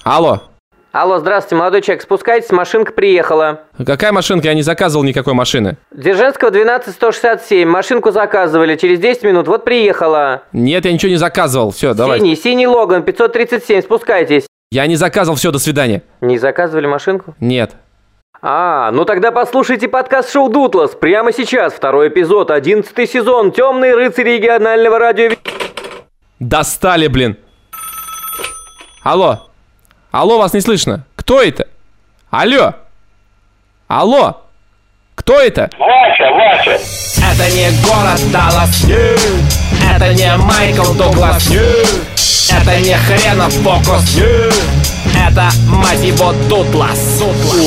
Алло. Алло, здравствуйте, молодой человек, спускайтесь, машинка приехала. Какая машинка? Я не заказывал никакой машины. Дзержинского, 12167, машинку заказывали, через 10 минут, вот приехала. Нет, я ничего не заказывал, все, давай. Синий Логан, 537, спускайтесь. Я не заказывал, все, до свидания. Не заказывали машинку? Нет. Ну тогда послушайте подкаст «Шоу Дутлас» прямо сейчас, второй эпизод, 11 сезон, «Темные рыцари регионального радио». Достали, блин. Алло. Алло, вас не слышно. Кто это? Алло. Алло. Кто это? Вася. Это не город Даллас. Это не Майкл Дуглас. Это не хренов фокус. Это, мать его, Дутлас.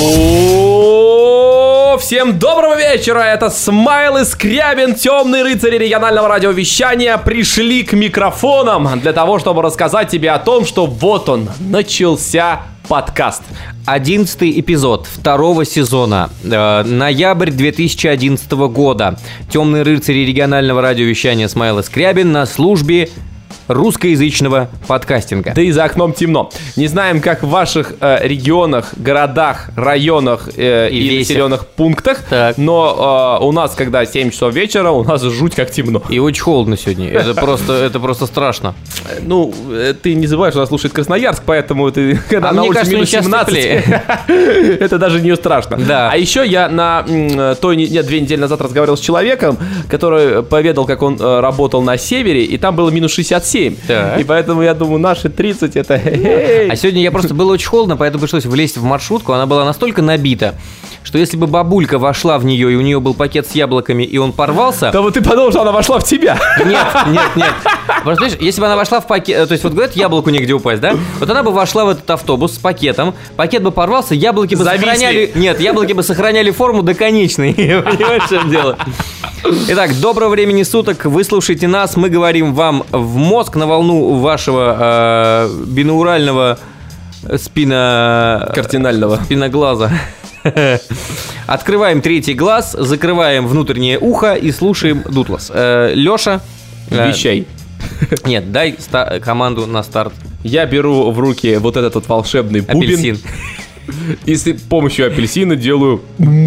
Всем доброго вечера, это Смайл и Скрябин, темные рыцари регионального радиовещания, пришли к микрофонам для того, чтобы рассказать тебе о том, что вот он, начался подкаст. 11-й эпизод второго сезона, ноябрь 2011 года. Темные рыцари регионального радиовещания Смайл и Скрябин на службе русскоязычного подкастинга. Да и за окном темно. Не знаем, как в ваших регионах, городах, районах и населенных пунктах, но у нас, когда 7 часов вечера, у нас жуть как темно. И очень холодно сегодня. Это просто страшно. Ну, ты не забывай, что нас слушает Красноярск, поэтому ты, когда на улице минус 17, это даже не страшно. Да. А еще я 2 недели назад разговаривал с человеком, который поведал, как он работал на севере, и там было минус 67. И поэтому я думаю, наши 30 это... А сегодня я просто было очень холодно, поэтому пришлось влезть в маршрутку. Она была настолько набита, что если бы бабулька вошла в нее, и у нее был пакет с яблоками, и он порвался... То вот ты подумал, что она вошла в тебя. Нет. Просто, видишь, если бы она вошла в пакет... То есть, вот говорят, яблоку негде упасть, да? Вот она бы вошла в этот автобус с пакетом, пакет бы порвался, яблоки бы сохраняли... Нет, яблоки бы сохраняли форму до конечной. Понимаешь, в чем дело? Итак, доброго времени суток, вы слушаете нас, мы говорим вам в мозг на волну вашего бинаурального кардинального спиноглаза. Открываем третий глаз, закрываем внутреннее ухо и слушаем Дутлас. Леша, вещай. Нет, дай команду на старт. Я беру в руки вот этот вот волшебный бубен. Апельсин. И с помощью апельсина делаю...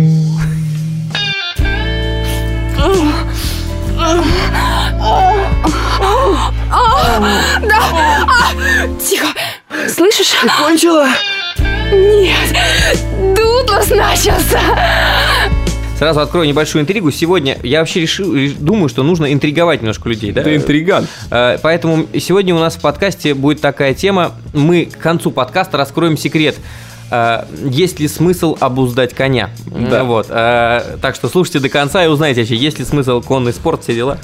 Да! Тихо! Слышишь? Ты кончила? Нет! Дутлас начался! Сразу открою небольшую интригу. Сегодня я вообще думаю, что нужно интриговать немножко людей, да? Ты интриган. Поэтому сегодня у нас в подкасте будет такая тема. Мы к концу подкаста раскроем секрет. Есть ли смысл обуздать коня? Да. Вот. Так что слушайте до конца и узнаете вообще, есть ли смысл конный спорт, все дела.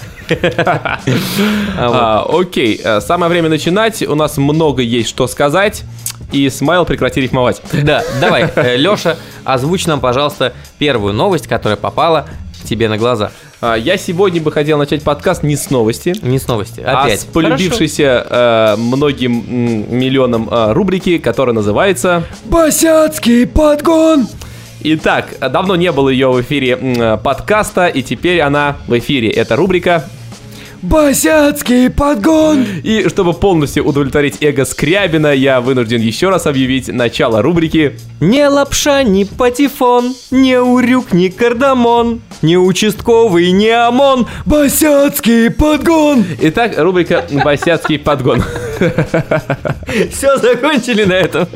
Окей, самое время начинать. У нас много есть что сказать. И Смайл, прекрати рифмовать. Да, давай, Леша, озвучь нам, пожалуйста, первую новость, которая попала тебе на глаза. Я сегодня бы хотел начать подкаст не с новости. Не с новости, опять. А с полюбившейся многим миллионам рубрики, которая называется «Босяцкий подгон». Итак, давно не было ее в эфире подкаста, и теперь она в эфире. Это рубрика «Босяцкий подгон». И чтобы полностью удовлетворить эго Скрябина, я вынужден еще раз объявить начало рубрики «Не лапша, не патефон, не урюк, не кардамон, не участковый, не ОМОН, Босяцкий подгон». Итак, рубрика «Босяцкий подгон». Все, закончили на этом.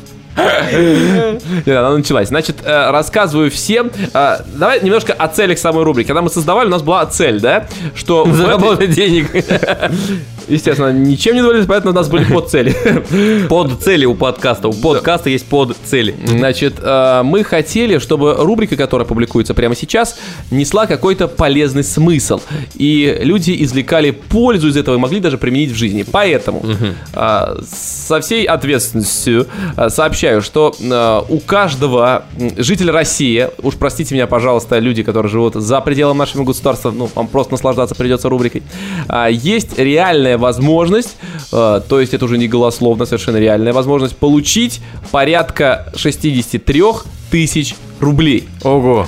Нет, она началась. Значит, рассказываю всем. Давай немножко о целях самой рубрики. Когда мы создавали, у нас была цель, да? Что заработать денег. Естественно, ничем не довольны, поэтому у нас были подцели. Подцели у подкаста. У подкаста есть подцели. Значит, мы хотели, чтобы рубрика, которая публикуется прямо сейчас, несла какой-то полезный смысл. И люди извлекали пользу из этого и могли даже применить в жизни. Поэтому со всей ответственностью сообщаю, что у каждого жителя России, уж простите меня, пожалуйста, люди, которые живут за пределом нашего государства, ну, вам просто наслаждаться придется рубрикой, есть реальная возможность, то есть это уже не голословно, совершенно реальная возможность получить порядка 63 тысяч рублей. Ого!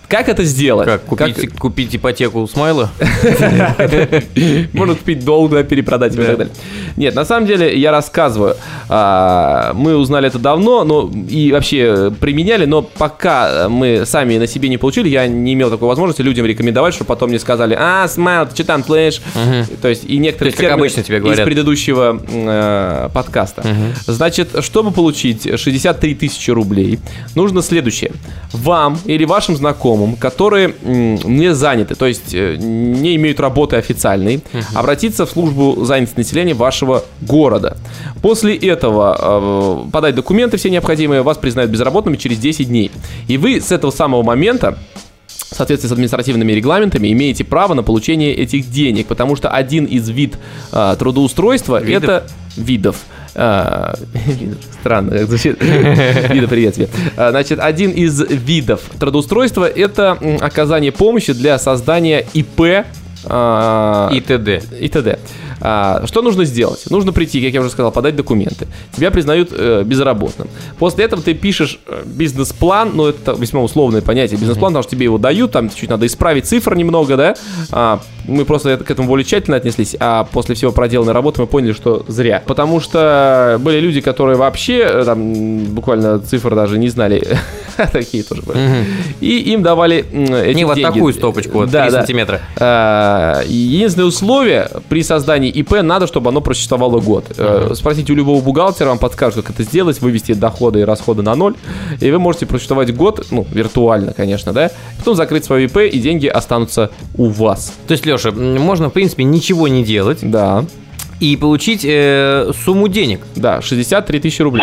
Как это сделать? Как, купить ипотеку у Смайла? Можно купить долг, да, перепродать и так далее. Нет, на самом деле, я рассказываю. Мы узнали это давно, но и вообще применяли, но пока мы сами на себе не получили, я не имел такой возможности людям рекомендовать, чтобы потом мне сказали: Смайл, ты что там слышишь? То есть, и некоторые термины из предыдущего подкаста. Значит, чтобы получить 63 тысячи рублей, нужно следующее. Вам или вашим знакомым, которые не заняты, то есть не имеют работы официальной, обратиться в службу занятости населения вашего города. После этого подать документы все необходимые, вас признают безработными через 10 дней. И вы с этого самого момента, в соответствии с административными регламентами, имеете право на получение этих денег, потому что один из видов трудоустройства это видов. Странно, как звучит. Вида приветствия. Значит, один из видов трудоустройства это оказание помощи для создания ИП и т.д. Что нужно сделать? Нужно прийти, как я уже сказал, подать документы. Тебя признают безработным. После этого ты пишешь бизнес-план, ну это весьма условное понятие, бизнес-план, потому что тебе его дают, там чуть надо исправить цифры немного, да. Мы просто к этому более тщательно отнеслись, а после всего проделанной работы мы поняли, что зря. Потому что были люди, которые вообще там буквально цифр даже не знали. Такие тоже были. И им давали эти деньги. Не вот такую стопочку, вот 3 сантиметра. Единственное условие при создании ИП надо, чтобы оно просуществовало год. Спросите у любого бухгалтера, вам подскажут, как это сделать, вывести доходы и расходы на ноль, и вы можете просуществовать год, ну, виртуально, конечно, да, потом закрыть свое ИП, и деньги останутся у вас. То есть, Леша, можно, в принципе, ничего не делать. Да. И получить сумму денег. Да, 63 тысячи рублей.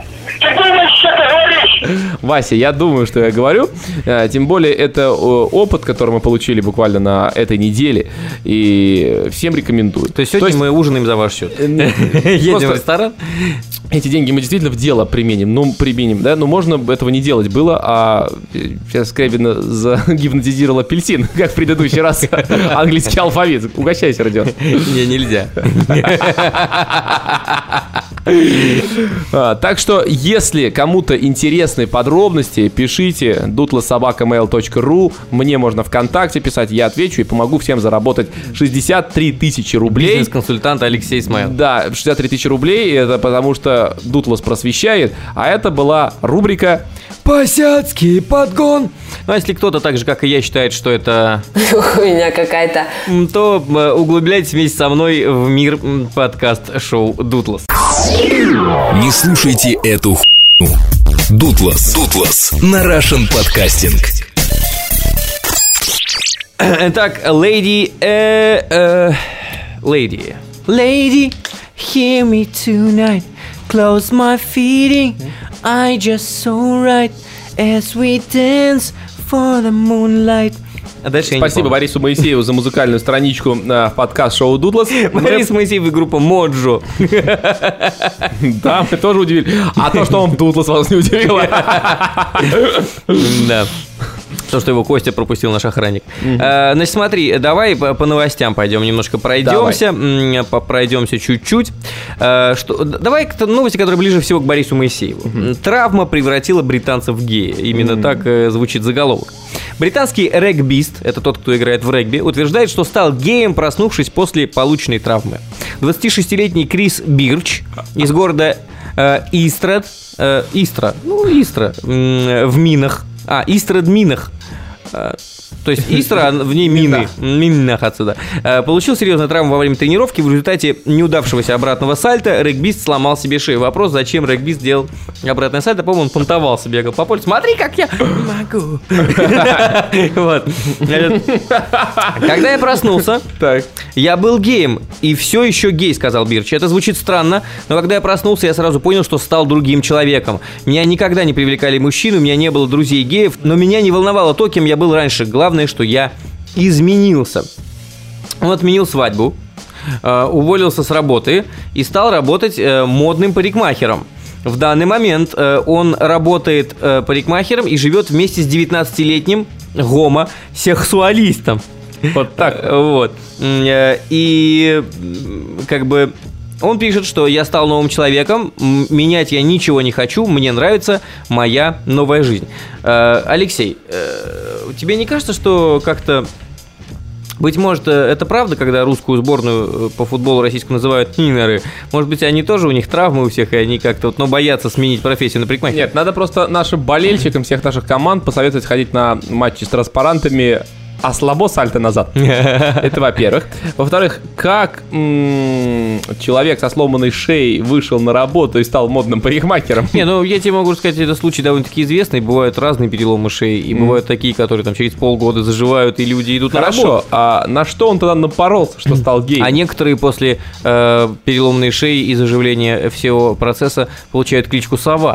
Вася, я думаю, что я говорю. Тем более, это опыт, который мы получили буквально на этой неделе. И всем рекомендую. То есть сегодня мы ужинаем за ваш счет. Едем в ресторан. Эти деньги мы действительно в дело применим, да? Но можно этого не делать было, а сейчас Скрябина загипнотизировал апельсин, как в предыдущий раз английский алфавит. Угощайся, Родион. Не, нельзя. Так что, если кому-то интересны подробности, пишите dutlasobakamail.ru. Мне можно ВКонтакте писать, я отвечу и помогу всем заработать 63 тысячи рублей. Бизнес-консультант Алексей Смайл. Да, 63 тысячи рублей, это потому что Дутлас просвещает, а это была рубрика «Посядский подгон». Ну, а если кто-то так же, как и я, считает, что это хуйня какая-то, то углубляйтесь вместе со мной в мир подкаст-шоу «Дутлас». Не слушайте эту хуйню. Дутлас на Russian Podcasting. Так, lady, hear me tonight. Close my feet, I just so right as we dance for the moonlight. А дальше спасибо Борису Моисееву за музыкальную страничку в подкаст-шоу «Дутлас». Борис Моисеев и группа «Моджо». Да, мы тоже удивили. А то, что он в «Дутлас», вас не удивило. Да. То, что его Костя пропустил, наш охранник. Значит, смотри, давай по новостям пойдем, немножко пройдемся. Пройдемся чуть-чуть. Давай к новости, которая ближе всего к Борису Моисееву. Травма превратила британцев в гея. Именно так звучит заголовок. Британский регбист, это тот, кто играет в регби, утверждает, что стал геем, проснувшись после полученной травмы. 26-летний Крис Бирч из города Истра, в Минах. Истрадминах. То есть Истра, в ней мины. Минах отсюда. Получил серьезную травму во время тренировки. В результате неудавшегося обратного сальто регбист сломал себе шею. Вопрос, зачем регбист делал обратное сальто? По-моему, он понтовался, бегал по полю. Смотри, как я могу. Вот. Когда я проснулся, я был геем. И все еще гей, сказал Бирч. Это звучит странно, но когда я проснулся, я сразу понял, что стал другим человеком. Меня никогда не привлекали мужчины, у меня не было друзей геев, но меня не волновало то, кем я был раньше. Главное, что я изменился. Он отменил свадьбу, уволился с работы и стал работать модным парикмахером. В данный момент он работает парикмахером и живет вместе с 19-летним гомосексуалистом. Вот так. Вот. И как бы Он пишет, что я стал новым человеком, менять я ничего не хочу, мне нравится моя новая жизнь. Алексей, тебе не кажется, что как-то... Быть может, это правда, когда русскую сборную по футболу российскую называют «нинеры». Может быть, они тоже, у них травмы у всех, и они как-то боятся сменить профессию на парикмахера? Нет, надо просто нашим болельщикам всех наших команд посоветовать ходить на матчи с транспарантами «А слабо сальто назад». Это во-первых. Во-вторых, как человек со сломанной шеей вышел на работу и стал модным парикмахером? Не, ну я тебе могу сказать, это случай довольно-таки известный. Бывают разные переломы шеи, и бывают такие, которые там через полгода заживают, и люди идут на работу. Хорошо, а на что он тогда напоролся, что стал геем? А некоторые после переломной шеи и заживления всего процесса получают кличку «Сова».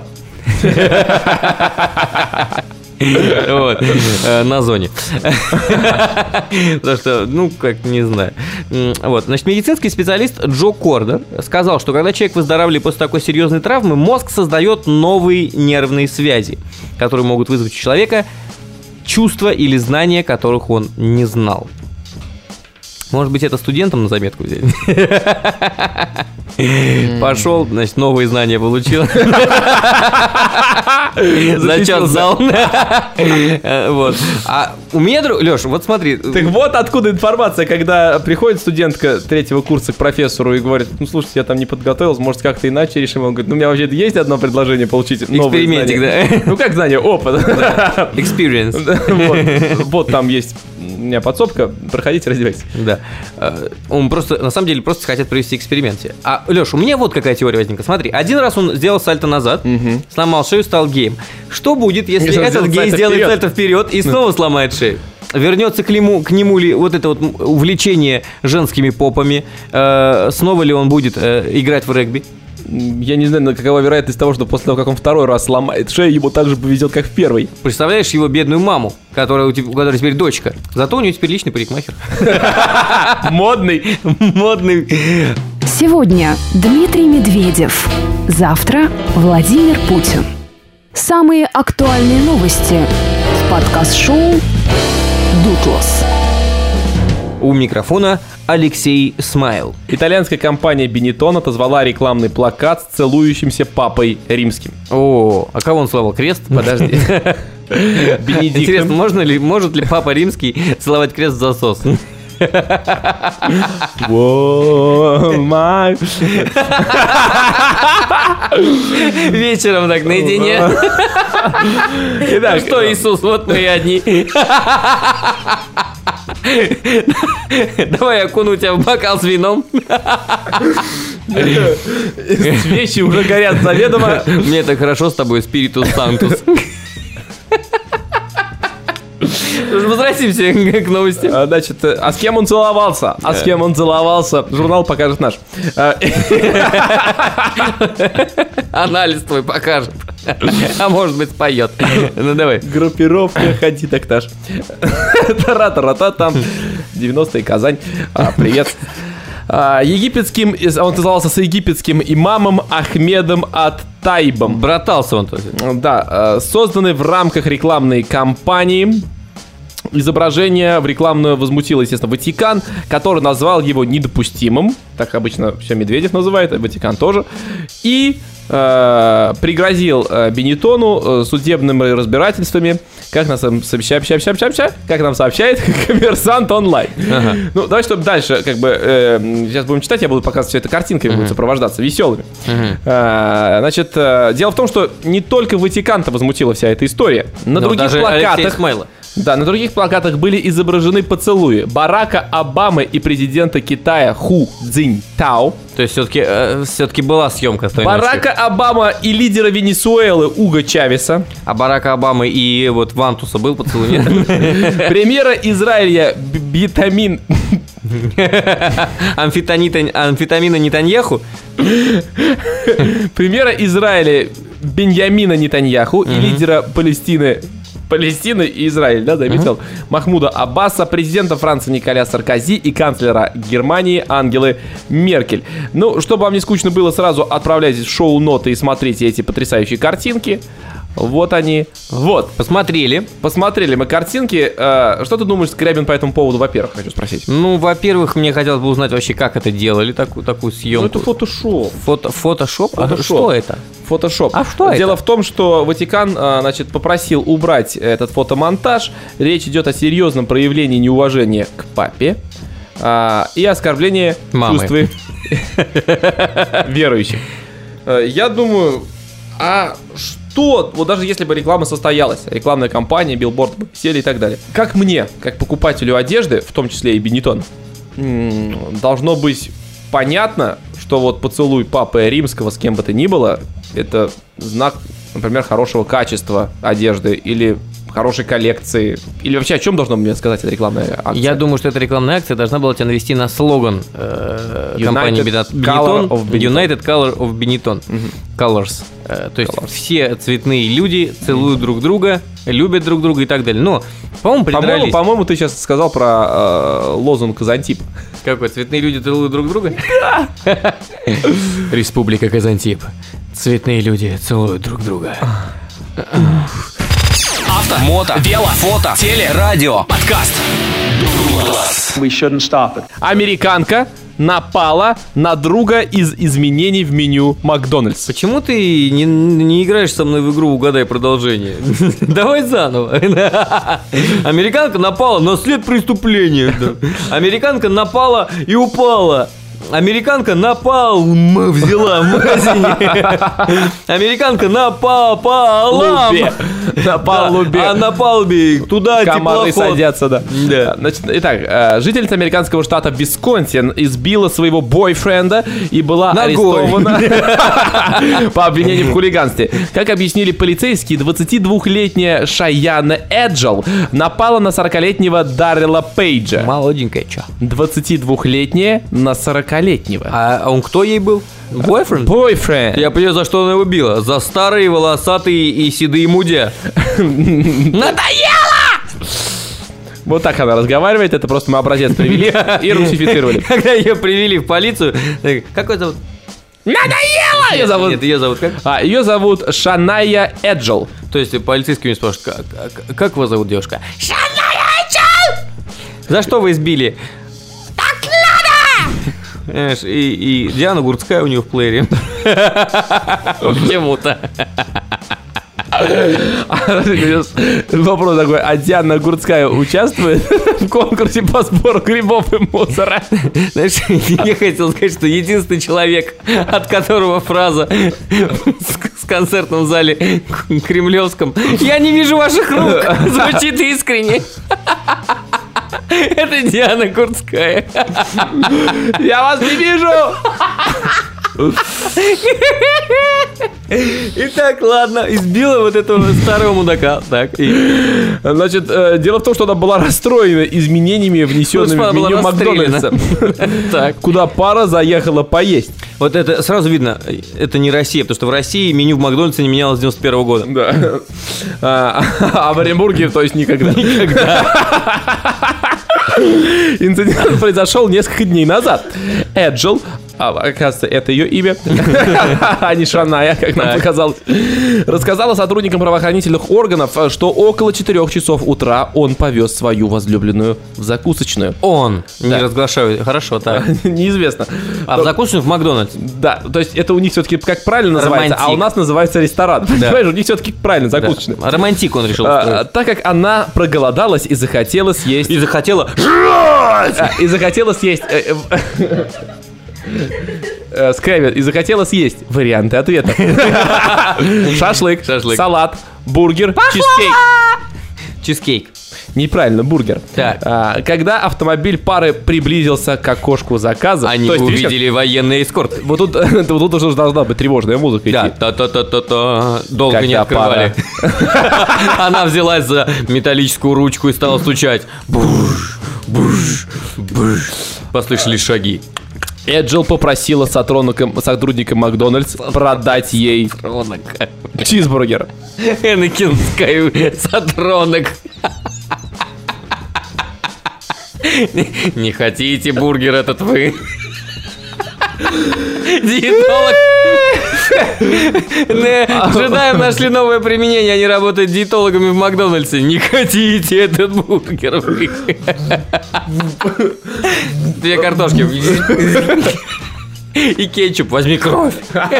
Вот, на зоне. Потому что, не знаю. Вот, значит, медицинский специалист Джо Кордер сказал, что когда человек выздоравливает после такой серьезной травмы, мозг создает новые нервные связи, которые могут вызвать у человека чувства или знания, которых он не знал. Может быть, это студентам на заметку взять? Пошел, значит, новые знания получил. Зачет сдал. Вот. А у меня, Леш, вот смотри. Так вот откуда информация, когда приходит студентка третьего курса к профессору и говорит: ну, слушайте, я там не подготовился, может, как-то иначе решим. Он говорит: ну, у меня вообще есть одно предложение получить новые экспериментик, знания. да? Ну, как знание? Опыт. Experience. Вот там есть у меня подсобка, проходите, раздевайтесь. Да. Он просто, на самом деле, просто хотят провести эксперимент. А, Леш, у меня вот какая теория возникла. Смотри, один раз он сделал сальто назад, сломал шею, стал геем. Что будет, если этот гей сделает сальто вперед и снова сломает шею? Вернется к нему ли вот это вот увлечение женскими попами? Снова ли он будет играть в регби? Я не знаю, какова вероятность того, что после того, как он второй раз сломает шею, ему так же повезет, как в первый. Представляешь его бедную маму, у которой теперь дочка. Зато у нее теперь личный парикмахер. Модный. Сегодня Дмитрий Медведев. Завтра Владимир Путин. Самые актуальные новости в подкаст-шоу «Дутлас». У микрофона Алексей Смайл. Итальянская компания Benetton отозвала рекламный плакат с целующимся папой римским. О, а кого он целовал? Крест? Подожди. Интересно, может ли папа римский целовать крест в засос? Вечером так наедине. Итак, что, Иисус, вот мы и одни. Давай окуну тебя в бокал с вином. Свечи уже горят заведомо. Мне так хорошо с тобой, Спиритус Сантус. Возвратимся к новости. Значит, а с кем он целовался? Журнал покажет наш. Анализ твой покажет. А может быть, споет. Ну давай. Группировка «Ходи Докташ». Тара-тара-та, там 90-е, Казань. Привет. Он назывался с египетским имамом Ахмедом ат-Тайбом. Братался он тоже. Да, созданы в рамках рекламной кампании. Изображение в рекламную возмутило, естественно, Ватикан, который назвал его недопустимым. Так обычно все Медведев называет, Ватикан тоже. И пригрозил Benetton судебными разбирательствами, как нам сообщает Коммерсант онлайн. Ага. Ну, давай, чтобы дальше, сейчас будем читать, я буду показывать все это картинками, будут сопровождаться, веселыми. Значит, дело в том, что не только Ватикан-то возмутила вся эта история. На других плакатах... Да, на других плакатах были изображены поцелуи Барака Обамы и президента Китая Ху Цзиньтао. То есть все-таки была съемка. Барака Обама и лидера Венесуэлы Уго Чавеса. А Барака Обамы и вот Вантуса был поцелуй? Премьера Израиля Амфетамина Нетаньяху. Премьера Израиля Беньямина Нетаньяху и лидера Палестины и Израиль, да, заметил, Махмуда Аббаса, президента Франции Николя Саркози и канцлера Германии Ангелы Меркель. Ну, чтобы вам не скучно было, сразу отправляйтесь в шоу-ноты и смотрите эти потрясающие картинки. Вот они. Вот. Посмотрели Посмотрели мы картинки. Что ты думаешь, Скрябин, по этому поводу, во-первых, хочу спросить? Ну, во-первых, мне хотелось бы узнать вообще, как это делали, такую съемку. Ну, это фотошоп. Фотошоп? А Фотошоп. что это? Фотошоп. А что Дело это? в том, что Ватикан, значит, попросил убрать этот фотомонтаж. Речь идет о серьезном проявлении неуважения к папе и оскорблении Мамы. чувств верующих. Я думаю, что, вот даже если бы реклама состоялась, рекламная кампания, билборд, сели и так далее, как мне, как покупателю одежды, в том числе и Бенетон, должно быть понятно, что вот поцелуй папы римского с кем бы то ни было, это знак, например, хорошего качества одежды или хорошей коллекции. Или вообще о чем должна мне сказать эта рекламная акция? Я думаю, что эта рекламная акция должна была тебя навести на слоган компании Color of Benetton. United Color of Benetton. Colors. То есть все цветные люди целуют друг друга, любят друг друга и так далее. Но, по-моему, придрались. По-моему, ты сейчас сказал про лозунг Казантип. Какой? Цветные люди целуют друг друга? Республика Казантип. Цветные люди целуют друг друга. Авто, мото, вело, фото, теле, радио, подкаст. We shouldn't stop it. Американка напала на друга из изменений в меню Макдональдс. Почему ты не играешь со мной в игру «Угадай продолжение»? Давай заново. Американка напала на след преступления. Американка напала и упала. Американка взяла в магазине. Американка на палубе. На палубе. А на палубе туда комары теплоход. Садятся, да. Значит, итак, жительница американского штата Висконсин избила своего бойфренда и была арестована по обвинению в хулиганстве. Как объяснили полицейские, 22-летняя Шайяна Эджел напала на 40-летнего Даррела Пейджа. Молоденькая, чё? 22-летняя на 40-летнего. А он кто ей был? Бойфренд? Бойфренд. Я понял, за что она его била. За старые, волосатые и седые мудя. Надоело! Вот так она разговаривает, это просто мы образец привели и русифицировали. Когда ее привели в полицию, как ее зовут? Надоело! Ее зовут... Нет, ее зовут как? Ее зовут Шаная Эджел. То есть полицейский меня спрашивает, как его зовут девушка? Шаная Эджел! За что вы избили? Так надо! Понимаешь, и Диана Гурцкая у нее в плеере. Почему-то. Вопрос такой, а Диана Гурцкая участвует в конкурсе по сбору грибов и мусора? Знаешь, я хотел сказать, что единственный человек, от которого фраза в концертном зале кремлевском «Я не вижу ваших рук» звучит искренне. Это Диана Гурцкая. Я вас не вижу! Итак, ладно, избила вот этого старого мудака. Так, Значит, дело в том, что она была расстроена изменениями, внесенными в меню Макдональдса. Так. Куда пара заехала поесть. Вот это сразу видно, это не Россия, потому что в России меню в Макдональдсе не менялось с 91 года. Да. А в Оренбурге, то есть никогда. Инцидент произошел несколько дней назад. Эджел, оказывается, это ее имя, а не Шаная, как нам показалось, рассказала сотрудникам правоохранительных органов, что около 4 часов утра он повез свою возлюбленную в закусочную. Он, не разглашаю, хорошо, так. Неизвестно. А в закусочную в Макдональдс? Да, то есть это у них все-таки как правильно называется, Романтик. а у нас называется ресторан. Понимаешь, у них все-таки правильно закусочная. Романтик он решил устроить. Так как она проголодалась и захотела съесть... И захотела... И захотела съесть... Скрэббит. И захотела съесть варианты ответа. Шашлык, салат, бургер, чизкейк. Чизкейк. Неправильно, бургер. Так. Когда автомобиль пары приблизился к окошку заказа... Они увидели военный эскорт. Вот тут уже должна быть тревожная музыка идти. Та-та-та-та-та. Долго не Когда открывали. Она взялась за металлическую ручку и стала стучать. Буш, буш, буш. Послышались шаги. Эджел попросила сотрудникам Макдональдс продать ей чизбургер. Энакин Сатронок. Не хотите бургер этот вы? Диетолог. Джедаям нашли новое применение. Они работают диетологами в Макдональдсе. Не хотите этот бургер? Две картошки. И кетчуп. Возьми кровь.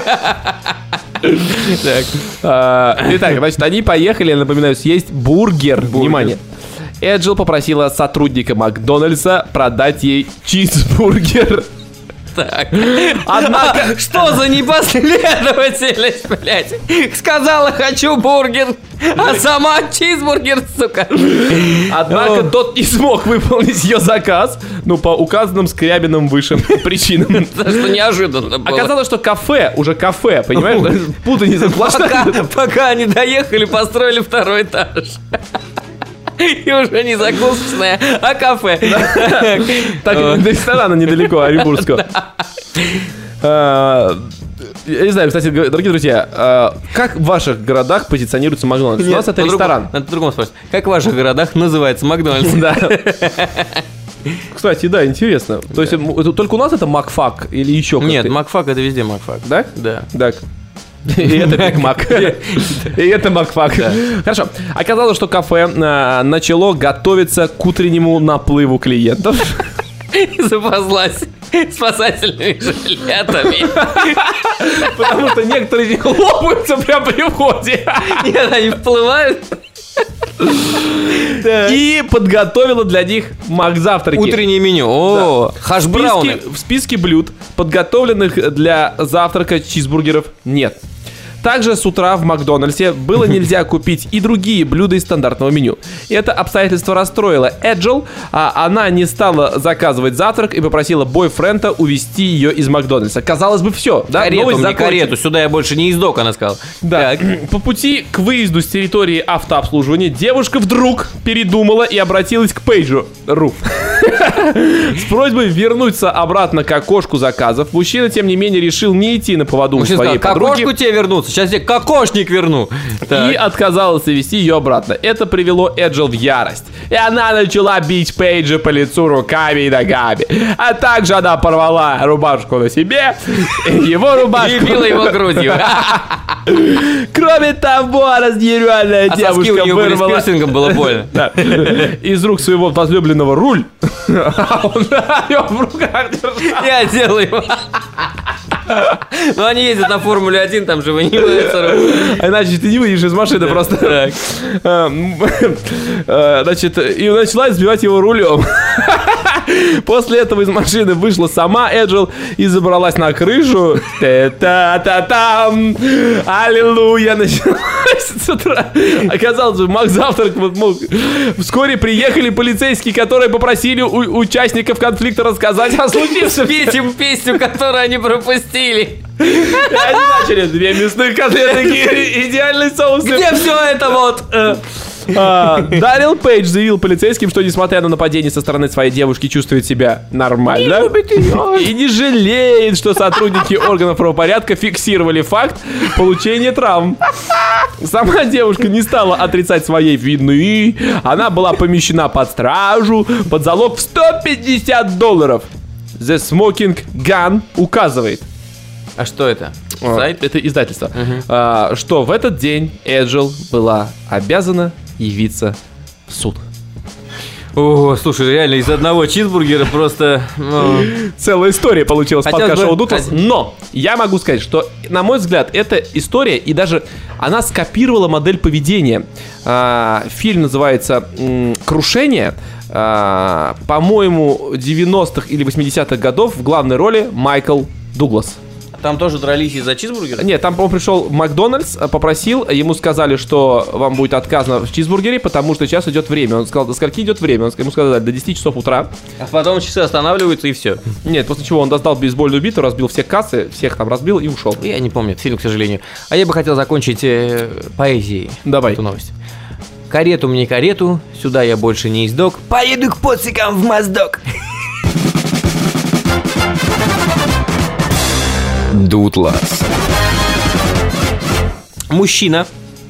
Итак, значит, они поехали, я напоминаю, съесть бургер. Внимание. Эджил попросила сотрудника Макдональдса продать ей чизбургер. Так. Однако... Что за непоследовательность, блядь? Сказала, хочу бургер, а сама чизбургер, сука. Однако тот не смог выполнить ее заказ, ну, по указанным Скрябиным выше причинам. Что неожиданно было. Оказалось, что кафе, понимаешь? Путаница сплошная. Пока они доехали, построили второй этаж. И уже не закусочная, а кафе. Так, до ресторана недалеко, Оренбургского. Я не знаю, кстати, дорогие друзья, как в ваших городах позиционируется Макдональдс? У нас это ресторан. Надо по-другому спросить. Как в ваших городах называется Макдональдс? Да. Кстати, да, интересно. То есть только у нас это Макфак или еще как-то? Нет, Макфак это везде Макфак. Да? Да. Так. И это Биг Мак. И это Макфак. Хорошо. Оказалось, что кафе начало готовиться к утреннему наплыву клиентов. И запаслась спасательными жилетами. Потому что некоторые из них лопаются прямо при входе. Нет, они вплывают. И подготовила для них Макзавтраки. Утреннее меню. О, хаш-брауны. В списке блюд, подготовленных для завтрака чизбургеров, нет. Также с утра в Макдональдсе было нельзя купить и другие блюда из стандартного меню. Это обстоятельство расстроило Эджил, а она не стала заказывать завтрак и попросила бойфренда увезти ее из Макдональдса. Казалось бы, все. Да? Карету, мне карету, сюда я больше не издок, она сказала. Да. По пути к выезду с территории автообслуживания девушка вдруг передумала и обратилась к Пейджу.ру с просьбой вернуться обратно к окошку заказов. Мужчина, тем не менее, решил не идти на поводу у своей подруги. К окошку тебе вернуться? Сейчас я кокошник верну. И отказался вести ее обратно. Это привело Эджил в ярость. И она начала бить Пейджа по лицу руками и ногами. А также она порвала рубашку на себе, его рубашку. И била его грудью. Кроме того, разъяренная девушка вырвала... с пирсингом было больно. Из рук своего возлюбленного руль. А он в руках держал. Я делал его. Ну, они ездят на Формуле-1, там же вынимаются. А иначе ты не выйдешь из машины просто. Значит, и начала избивать его рулем. После этого из машины вышла сама Эджил и забралась на крышу. Та-та-та-там! Аллилуйя! Началась с утра. Оказалось, в Макзавтрак вскоре приехали полицейские, которые попросили у участников конфликта рассказать о случившемся. Спеть им песню, которую они пропустили. И они начали: 2 мясных котлеты, идеальный соус. Где все это вот? Дарил Пейдж заявил полицейским, что несмотря на нападение со стороны своей девушки, чувствует себя нормально и не жалеет, что сотрудники органов правопорядка фиксировали факт получения травм. Сама девушка не стала отрицать своей вины. Она была помещена под стражу под залог в $150. The Smoking Gun указывает. А что это? Сайт? Это издательство. Что в этот день Эджил была обязана явиться в суд. О, слушай, реально, из одного чизбургера просто... Целая история получилась в подкасте Шоу Дутлас. Но я могу сказать, что, на мой взгляд, эта история, и даже она скопировала модель поведения. Фильм называется «Крушение». По-моему, 90-х или 80-х годов в главной роли Майкл Дуглас. Там тоже дрались из-за чизбургера? Нет, там он пришел в Макдональдс, попросил, ему сказали, что вам будет отказано в чизбургере, потому что сейчас идет время. Он сказал, до скольки идет время? Ему сказали, до 10 часов утра. А потом часы останавливаются и все. Нет, после чего он достал бейсбольную биту, разбил все кассы, всех там разбил и ушел. Я не помню этот фильм, к сожалению. А я бы хотел закончить поэзией. Давай. Эту новость. Карету мне карету, сюда я больше не издок. Поеду к поцикам в Моздок. Дутлас. Мужчина,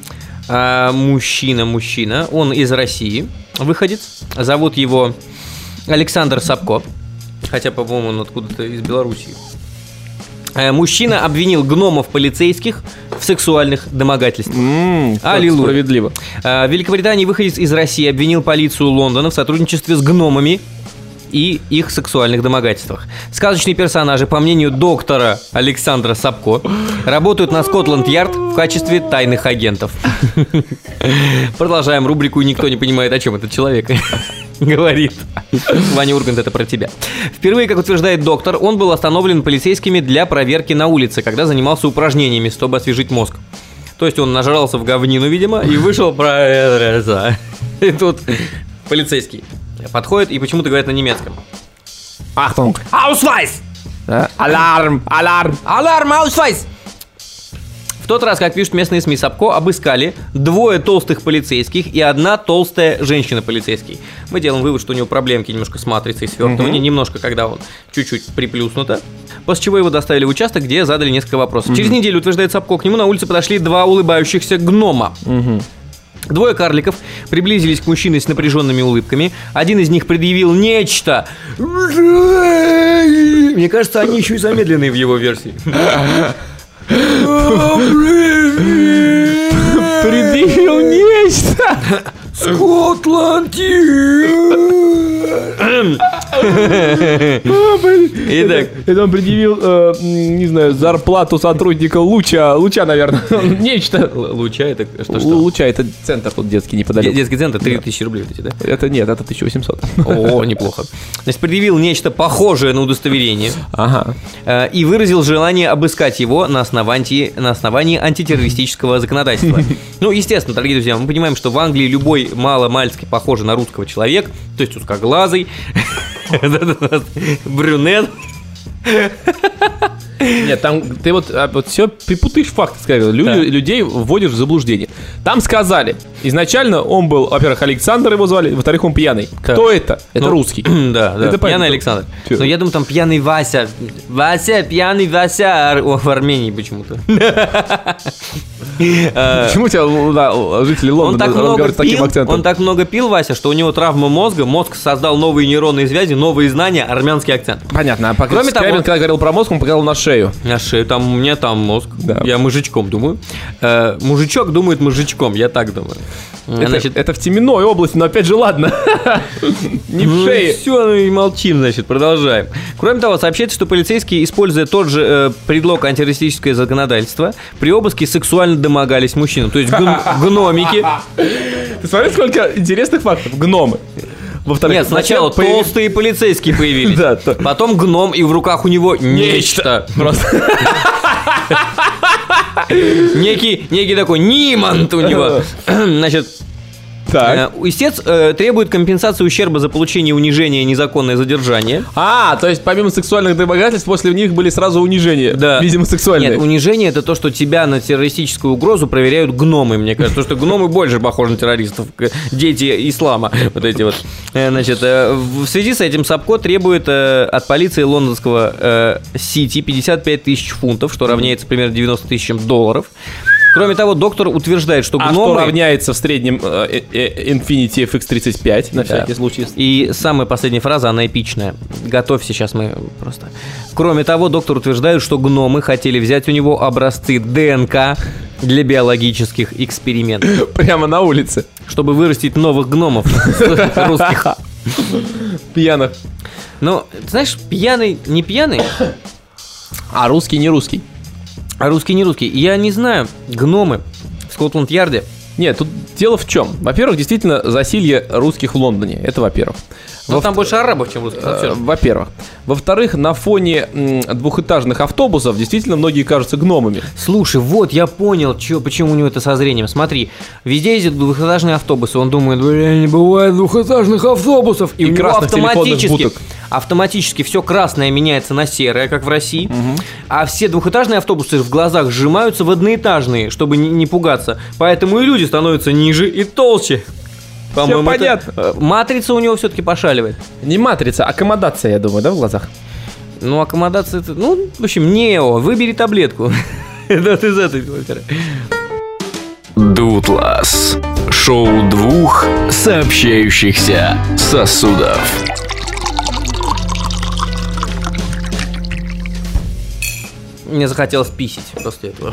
он из России, выходец. Зовут его Александр Сапко. Хотя, по-моему, он откуда-то из Белоруссии. Мужчина обвинил гномов-полицейских в сексуальных домогательствах. Аллилуйя. Справедливо. В Великобритании выходец из России обвинил полицию Лондона в сотрудничестве с гномами и их сексуальных домогательствах. Сказочные персонажи, по мнению доктора Александра Сапко, работают на Скотланд-Ярд в качестве тайных агентов. Продолжаем рубрику «Никто не понимает, о чем этот человек говорит». Ваня Ургант, это про тебя. Впервые, как утверждает доктор, он был остановлен полицейскими для проверки на улице, когда занимался упражнениями, чтобы освежить мозг. То есть он нажрался в говнину, видимо, и вышел провериться. И тут полицейский подходит и почему-то говорит на немецком. Ахтунг. Аусвайс! Аларм, аларм. Аларм, аусвайс! В тот раз, как пишут местные СМИ, Сапко обыскали 2 толстых полицейских и 1 толстая женщина-полицейский. Мы делаем вывод, что у него проблемки немножко с матрицей свертывания, немножко, когда он чуть-чуть приплюснуто. После чего его доставили в участок, где задали несколько вопросов. Через неделю, утверждает Сапко, к нему на улице подошли 2 улыбающихся гнома. 2 карликов приблизились к мужчине с напряженными улыбками. Один из них предъявил нечто. Мне кажется, они еще и замедленные в его версии. Предъявил нечто. Итак, это он предъявил, не знаю, зарплату сотрудника Луча, наверное. Нечто. Луча это что? Луча это центр тут детский неподалеку. Детский центр 3000 рублей, да? Это нет, это 1800. О, неплохо. Значит, предъявил нечто похожее на удостоверение. Ага. И выразил желание обыскать его на основании антитеррористического законодательства. Ну, естественно, дорогие друзья, мы понимаем, что в Англии любой мало-мальски похожий на русского человек, то есть узкоглазый, брюнет. Нет, там ты вот все перепутаешь факты, скажем. Людей вводишь в заблуждение. Там сказали, изначально он был, во-первых, Александр его звали, во-вторых, он пьяный. Кто это? Это русский. Да, это пьяный Александр. Но я думаю, там пьяный Вася. Пьяный Вася в Армении почему-то. Почему у тебя жители Лондона разговаривают с таким акцентом? Он так много пил, Вася, что у него травма мозга, мозг создал новые нейронные связи, новые знания, армянский акцент. Понятно. Кроме того, когда говорил про мозг, он показал на шею. На шею, у меня там мозг. Да. Я мужичком думаю. Мужичок думает мужичком, я так думаю. Это в теменной области, но опять же, ладно. Не в шее. Все, ну и молчим, значит, продолжаем. Кроме того, сообщается, что полицейские, используя тот же предлог антитеррористическое законодательство, при обыске сексуально домогались мужчинам. То есть гномики. Ты смотри, сколько интересных фактов. Гномы. Во-вторых, нет, сначала толстые полицейские появились. Да, потом гном, и в руках у него нечто. Просто. Некий такой нимант у него. Значит, истец требует компенсации ущерба за получение унижения и незаконное задержание. То есть помимо сексуальных домогательств, после них были сразу унижения. Да. Видимо, сексуальные. Нет, унижение — это то, что тебя на террористическую угрозу проверяют гномы, мне кажется. Потому что гномы больше похожи на террористов. Дети ислама. Вот эти вот. Значит, в связи с этим Сапко требует от полиции лондонского Сити 55 тысяч фунтов, что равняется примерно 90 тысячам долларов. Кроме того, доктор утверждает, что гномы... что равняется в среднем Infiniti FX35, на всякий случай. И самая последняя фраза, она эпичная. Готовься, сейчас мы просто... Кроме того, доктор утверждает, что гномы хотели взять у него образцы ДНК для биологических экспериментов. Прямо на улице. Чтобы вырастить новых гномов русских. Пьяных. Ну, знаешь, пьяный, не пьяный, а русский не русский. А русский не русский. Я не знаю, гномы в Скотланд-Ярде. Нет, тут дело в чем. Во-первых, действительно, засилье русских в Лондоне. Это во-первых. Но там больше арабов, чем русских. Во-первых. Во-вторых, на фоне двухэтажных автобусов действительно многие кажутся гномами. Слушай, вот я понял, почему у него это со зрением. Смотри, везде ездят двухэтажные автобусы. Он думает, не бывает двухэтажных автобусов. И у него автоматически все красное меняется на серое, как в России. А все двухэтажные автобусы в глазах сжимаются в одноэтажные, чтобы не пугаться. Поэтому и люди становятся ниже и толще. Все понятно. Матрица у него все-таки пошаливает. Не матрица, аккомодация, я думаю, да, в глазах? Ну, аккомодация, в общем, нео, выбери таблетку. Это из этой квартиры. Дутлас. Шоу двух сообщающихся сосудов. Мне захотелось писить после этого.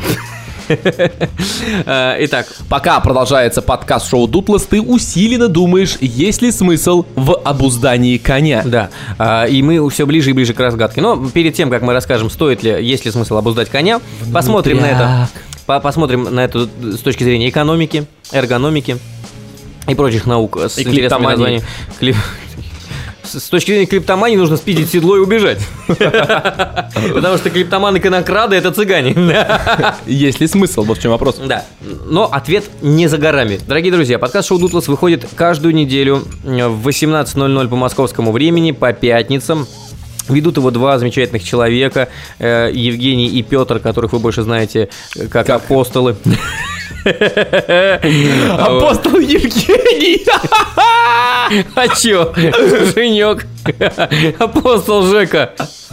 Итак, Пока продолжается подкаст шоу Дутлас, ты усиленно думаешь, есть ли смысл в обуздании коня. да. И мы все ближе и ближе к разгадке. Но перед тем, как мы расскажем, стоит ли, есть ли смысл обуздать коня, посмотрим на это с точки зрения экономики, эргономики и прочих наук с интересными названиями. С точки зрения клиптомании нужно спиздить седло и убежать. Потому что клиптоманы-конокрады — это цыгане. Есть ли смысл? Вот в чем вопрос. Да, но ответ не за горами. Дорогие друзья, подкаст «Шоу Дутлас» выходит каждую неделю в 18:00 по московскому времени, по пятницам. Ведут его два замечательных человека, Евгений и Петр, которых вы больше знаете как апостолы. Апостол Евгений! А чё? Женек. Апостол Жека.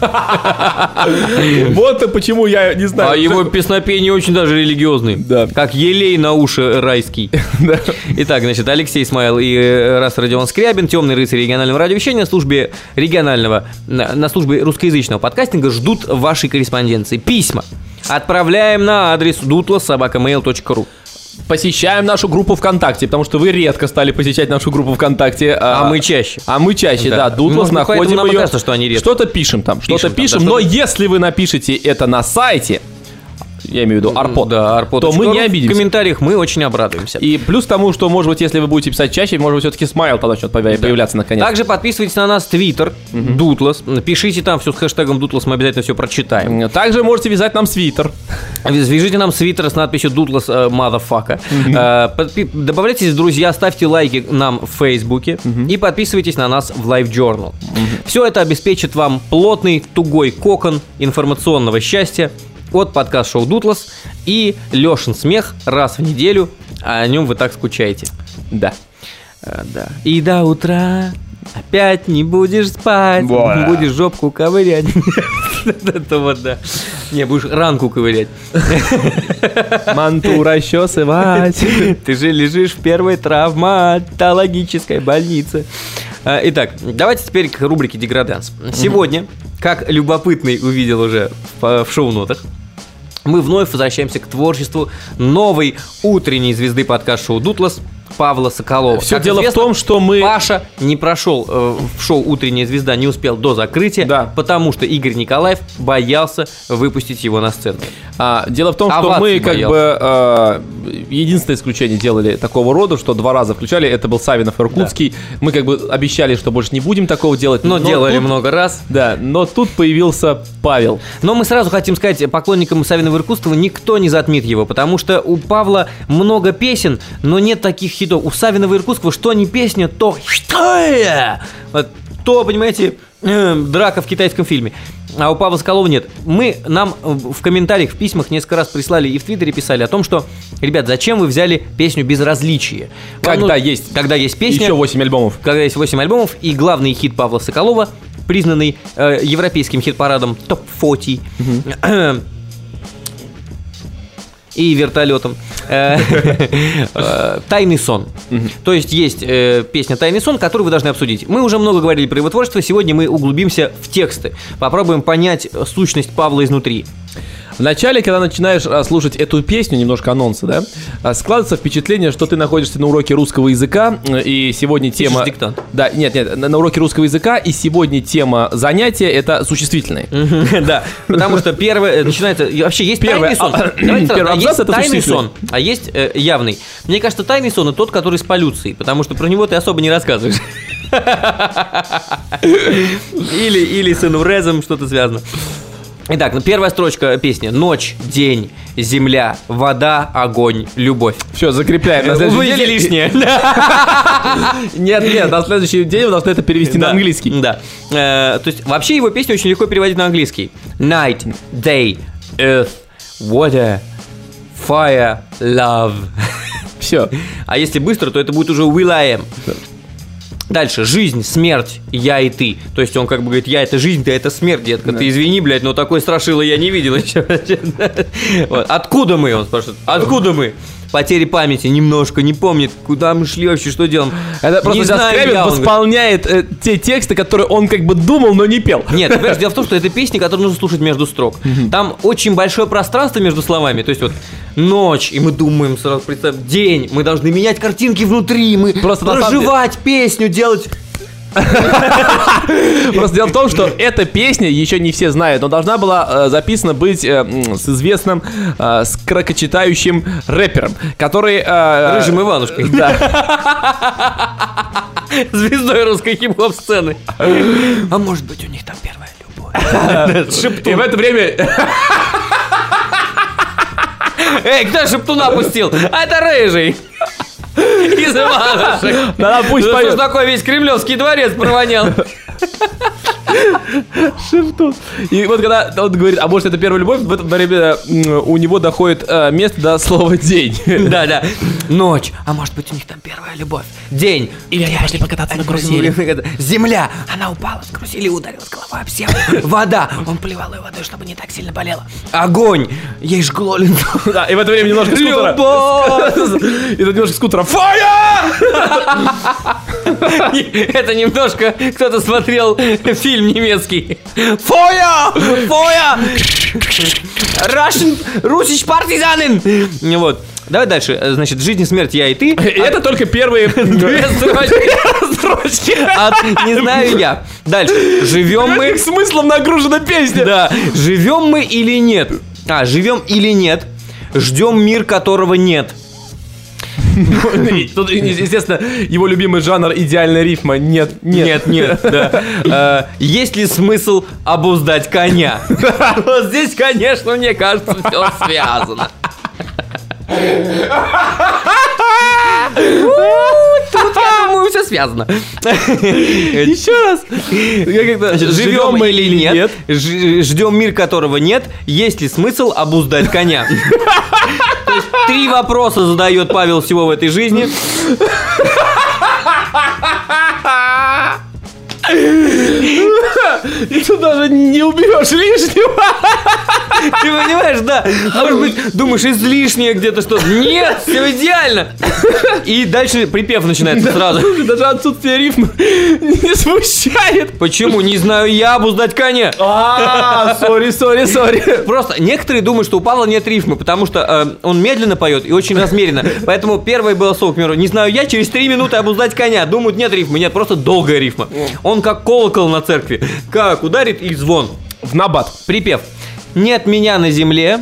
Вот и почему я не знаю. А его песнопения очень даже религиозные. Да. Как елей на уши райский. Итак, значит, Алексей Смайл и Рас Родион Скрябин, темный рыцарь регионального радиовещания на службе на службе русскоязычного подкастинга ждут вашей корреспонденции. Письма отправляем на адрес dutlas@mail.ru. Посещаем нашу группу ВКонтакте, потому что вы редко стали посещать нашу группу ВКонтакте. А мы чаще. Да. Дутлас, Ну, поэтому находим нам и ее. кажется, что они редко. Что-то пишем там, Пишем, но если вы напишете это на сайте, я имею в виду Арпод, Да, Арпод. то мы не В обидимся. комментариях мы очень обрадуемся. И плюс к тому, что, может быть, если вы будете писать чаще, может быть, все-таки смайл тогда начнет появляться наконец. Также подписывайтесь на нас в Твиттер, Дутлас. Пишите там все с хэштегом Дутлас, мы обязательно все прочитаем. Также можете вязать нам свитер. Свяжите нам свитер с надписью Дутлас motherfucker. Добавляйтесь в друзья, ставьте лайки нам в Фейсбуке и подписывайтесь на нас в Live Journal. Все это обеспечит вам плотный, тугой кокон информационного счастья от подкаст-шоу Дутлас и Лешин смех раз в неделю, а о нем вы так скучаете. Да. Да. И до утра опять не будешь спать, будешь жопку ковырять. Это вот, да. Не, будешь ранку ковырять. Манту расчесывать. Ты же лежишь в первой травматологической больнице. Итак, давайте теперь к рубрике «Деграданс». Сегодня, как любопытный увидел уже в шоу-нотах, мы вновь возвращаемся к творчеству новой утренней звезды подкаст-шоу «Дутлас» Павла Соколова. Все Как дело известно, в том, что мы... Паша не прошел в шоу «Утренняя звезда», не успел до закрытия, Да. потому что Игорь Николаев боялся выпустить его на сцену. Дело в том, что Овации мы как бы единственное исключение делали такого рода, что 2 раза включали. Это был Савинов и Иркутский. Мы как бы обещали, что больше не будем такого делать. Но делали тут- много раз. Да, но тут появился Павел. Но мы сразу хотим сказать поклонникам Савинова и Иркутского, никто не затмит его, потому что у Павла много песен, но нет таких хитов. У Савинова и Иркутского что не песня, то вот, то, понимаете, драка в китайском фильме. А у Павла Соколова нет. Нам в комментариях, в письмах несколько раз прислали и в Твиттере писали о том, что, ребят, зачем вы взяли песню «Безразличие»? Когда есть песня, еще 8 альбомов. когда есть 8 альбомов, и главный хит Павла Соколова, признанный европейским хит-парадом ТОП-40, и вертолетом. «Тайный сон». То есть песня «Тайный сон», которую вы должны обсудить. Мы уже много говорили про его творчество. Сегодня мы углубимся в тексты. Попробуем понять сущность Павла изнутри. Вначале, когда начинаешь слушать эту песню, немножко анонса, да, складывается впечатление, что ты находишься на уроке русского языка, и сегодня тема... Пишешь диктант. Да, нет, на уроке русского языка, и сегодня тема занятия — это существительные. Да, потому что первое начинается... Вообще есть тайный сон. Давайте сразу. Первый абзац Есть это тайный существительный. сон, а есть явный. Мне кажется, тайный сон — это тот, который с полюцией, потому что про него ты особо не рассказываешь. Или с инврезом что-то связано. Итак, первая строчка песни: ночь, день, земля, вода, огонь, любовь. Все, закрепляем. На следующей Увидите неделе- лишнее. Нет, на следующий день вы должны это перевести на английский. Да. То есть вообще его песню очень легко переводить на английский. Night, day, earth, water, fire, love. Все. А если быстро, то это будет уже Will I Am. Дальше. Жизнь, смерть, я и ты. То есть он как бы говорит: я это жизнь, ты это смерть, детка. Ты извини, блядь, но такой страшило я не видел еще. Вот. Откуда мы, он спрашивает. Откуда мы? потери памяти немножко, не помнит, куда мы шли вообще, что делаем. Это просто Не сейчас знаю Скрябин я, он восполняет те тексты, которые он как бы думал, но не пел. Нет, понимаешь, дело в том, что это песни, которые нужно слушать между строк. Там очень большое пространство между словами. То есть вот ночь, и мы думаем, сразу представь, день, мы должны менять картинки внутри, мы Просто на самом проживать песню, делать... Просто дело в том, что эта песня, еще не все знают, но должна была записана быть с известным скорокочитающим рэпером, который... Рыжим Иванушкой. Да. Звездой русской хип-хоп сцены. А может быть, у них там первая любовь. И в это время... Эй, кто Шептуна пустил? А это Рыжий. Из Иванушек. Да, пусть Что ж поет. такой весь Кремлевский дворец провонял? Шептун. И вот когда он говорит, а может это первая любовь, в это время у него доходит место до слова день. Да. Ночь. А может быть, у них там первая любовь. День. Или они пошли покататься на карусели. Земля. Она упала с карусели и ударилась головой об землю. Вода. Он поливал ее водой, чтобы не так сильно болела. Огонь. Ей жгло лицо. Да, и в это время немножко скутера. Любовь. И тут немножко скутера. Фая! Это немножко кто-то смотрел фильм немецкий. Фeuer! Фeuer! Русич партизанин! Вот. Давай дальше. Значит, жизнь и смерть, я и ты. И это только первые Две строчки. Не знаю я. Дальше. Живем мы... Каким смыслом нагружена песня? Да. Живем мы или нет? Живем или нет? Ждем мир, которого нет. Тут, естественно, его любимый жанр идеальная рифма. Нет. Да. Есть ли смысл обуздать коня? Вот здесь, конечно, мне кажется, все связано. Тут, я думаю, все связано. Еще раз. Живем мы или нет? Ждем мир, которого нет. Есть ли смысл обуздать коня? То есть 3 вопроса задает Павел всего в этой жизни. И тут даже не уберешь лишнего. Ты понимаешь, да? Может быть, думаешь, излишнее где-то что-то. Нет, все идеально. И дальше припев начинается сразу. Даже отсутствие рифма не смущает. Почему? Не знаю я, обуздать коня. Сори. Просто некоторые думают, что у Павла нет рифмы, потому что он медленно поет и очень размеренно. Поэтому первое было слово, к примеру, не знаю я, через 3 минуты обуздать коня. Думают, нет рифмы. Нет, просто долгая рифма. Он как колокол на церкви. Как ударит и звон. В набат. Припев. Нет меня на земле,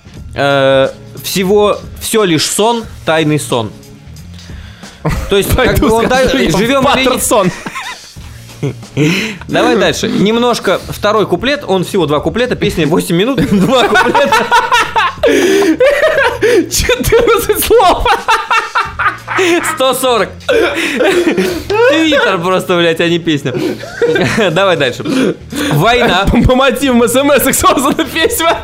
все лишь сон, тайный сон. То есть, как бы он живем или нет. Сон. Давай дальше. Немножко второй куплет, он всего 2 куплета, песня 8 минут, 2 куплета. 14 слов. 140. Твиттер просто, блядь, а не песня. Давай дальше. Война. По мотивам смс-ок создана песня.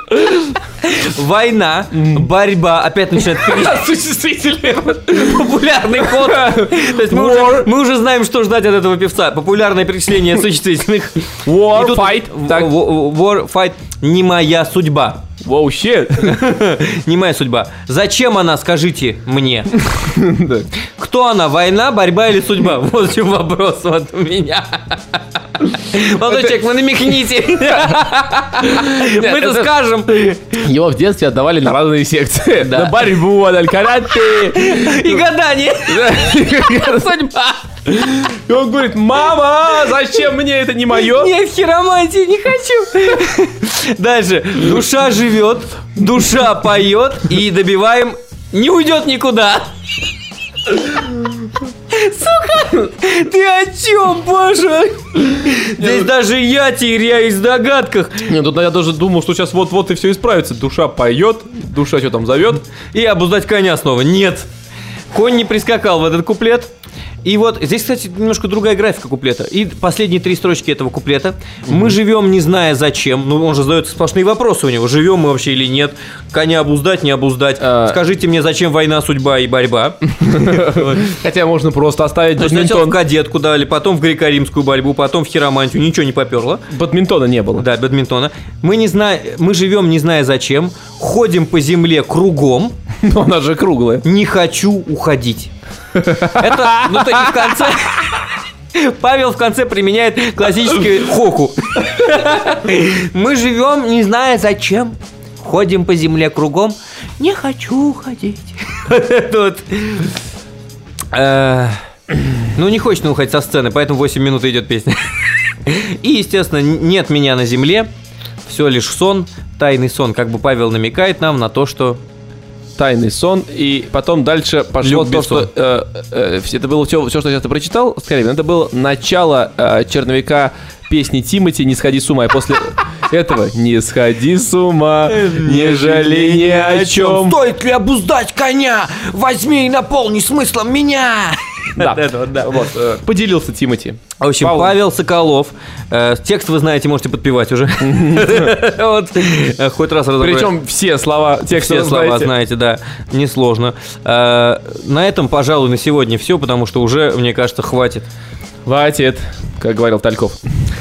Война, борьба. Опять начинает Существительные. популярный ход. То есть мы уже знаем, что ждать от этого певца. Популярное перечисление существительных. War, И тут fight. Так. War, fight. Не моя судьба. Воу, щит. Не моя судьба. Зачем она, скажите мне? Кто она, война, борьба или судьба? Вот в чем вопрос вот у меня. Молодой человек, вы намекните. Мы-то скажем. Его в детстве отдавали на разные секции. Да. На борьбу, на карате. И гадание. Судьба. И он говорит: мама, зачем мне это не мое? Нет, хиромантии не хочу. Дальше. Душа живет, душа поет и добиваем, не уйдет никуда. Сука, ты о чем, Паша? Здесь даже я теряюсь в догадках. Нет, тут я даже думал, что сейчас вот-вот и все исправится. Душа поет, душа что там зовет. И обуздать коня снова. Нет. Конь не прискакал в этот куплет. И вот здесь, кстати, немножко другая графика куплета. И последние 3 строчки этого куплета. Мы живем, не зная зачем. Ну, он же задает сплошные вопросы у него. Живем мы вообще или нет? Коня обуздать, не обуздать? Скажите мне, зачем война, судьба и борьба? Хотя можно просто оставить Сначала в бадминтон. кадетку дали, потом в греко-римскую борьбу, потом в хиромантию. Ничего не поперло. Бадминтона не было. Да, бадминтона. Мы живем, не зная зачем. Ходим по земле кругом. Но она же круглая. Не хочу уходить. Это, ну, то и в конце... Павел в конце применяет классическую хоху. Мы живем, не зная зачем. Ходим по земле кругом. Не хочу уходить. Ну, не хочется уходить со сцены, поэтому 8 минут идет песня. И, естественно, нет меня на земле. Все лишь сон, тайный сон. Как бы Павел намекает нам на то, что... Тайный сон, и потом дальше пошло то, что это было все, что я прочитал, скорее, это было начало черновика песни Тимати «Не сходи с ума», и после этого «Не сходи с ума, не жалей ни о чем». Стоит ли обуздать коня? Возьми и наполни смыслом меня. Да, вот, поделился Тимати. В общем, Павел Соколов. Текст вы знаете, можете подпевать уже. Хоть раз разобрать. Причем все слова текста все слова знаете, да, несложно. На этом, пожалуй, на сегодня все, потому что уже, мне кажется, хватит. Хватит, как говорил Тальков.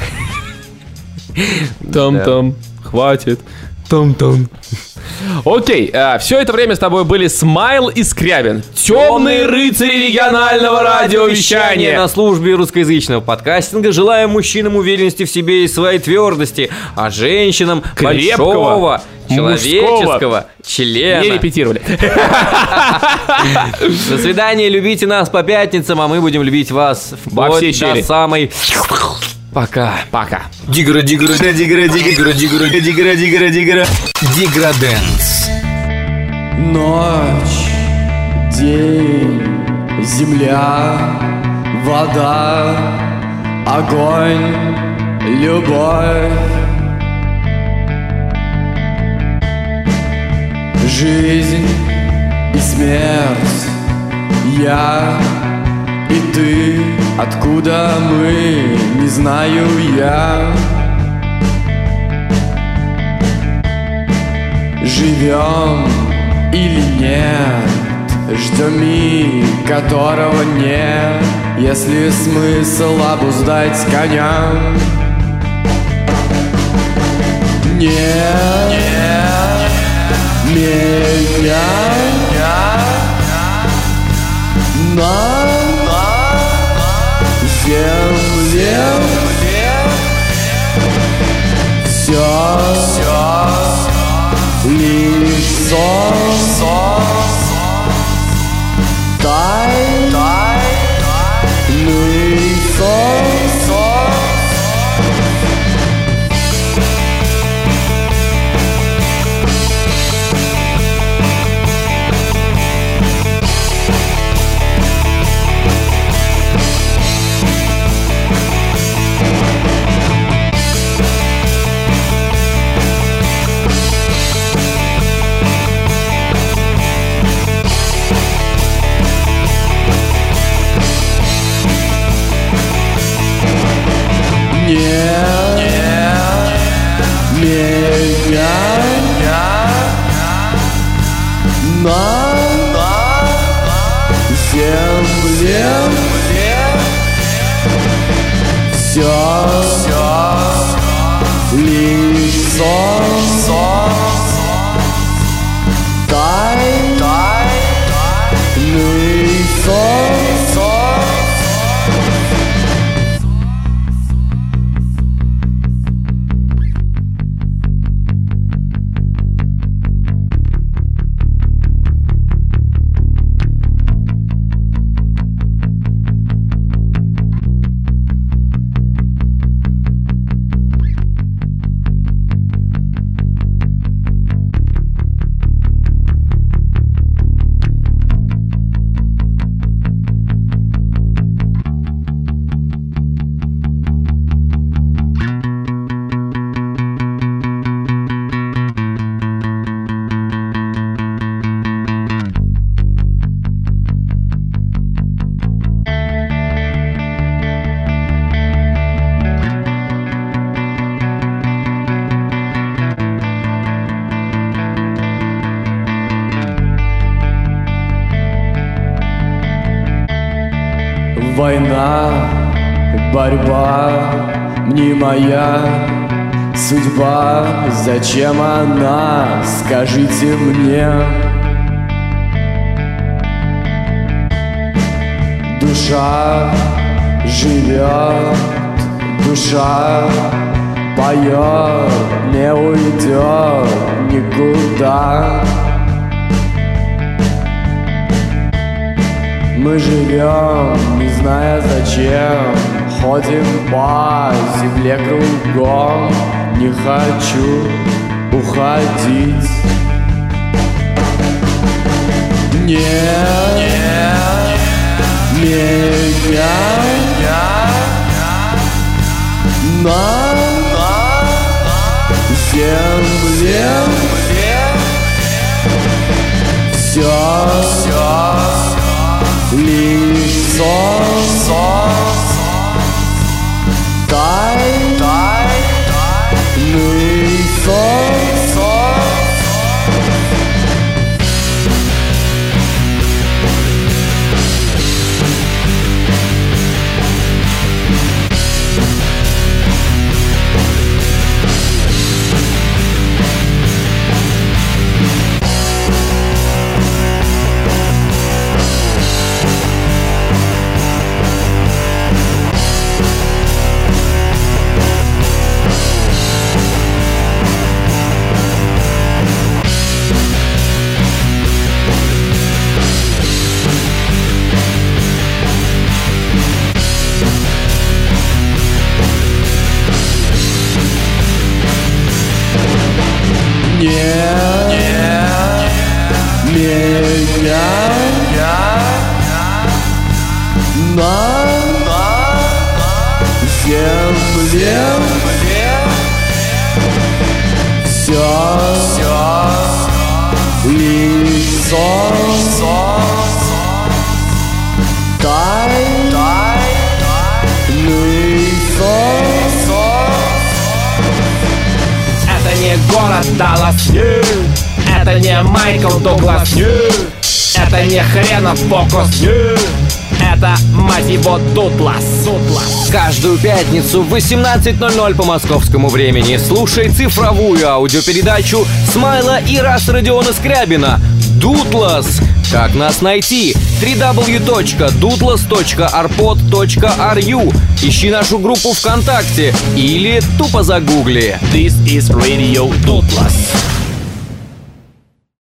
Там-там, хватит. Там-там. Окей, все это время с тобой были Смайл и Скрябин. Темные рыцари регионального радиовещания. На службе русскоязычного подкастинга. Желаем мужчинам уверенности в себе и своей твердости, а женщинам большого человеческого члена. Не репетировали. До свидания, любите нас по пятницам, а мы будем любить вас вплоть до самой... Пока. Дигра. Диграденс. Ночь, день, земля, вода, огонь, любовь. Жизнь и смерть, я и ты, откуда мы, не знаю я. Живем или нет, ждем миг, которого нет. Если смысл обуздать коня. Нет, меня на земле все лишь сон, тайный сон. Война, борьба, мнимая судьба. Зачем она, скажите мне? Душа живет, душа поет, не уйдет никуда. Мы живем, не зная зачем, ходим по земле кругом. Не хочу уходить. Нет, меня на земле все лишь сон, тайный сон. Это не город Даллас, это не Майкл Дуглас, это не хренов фокус, это, мать его, Дутлас. Каждую пятницу в 18:00 по московскому времени слушай цифровую аудиопередачу Смайла и Родиона Скрябина «Дутлас». Как нас найти? www.dutlas.arpod.ru. Ищи нашу группу ВКонтакте или тупо загугли. This is Radio Дутлас.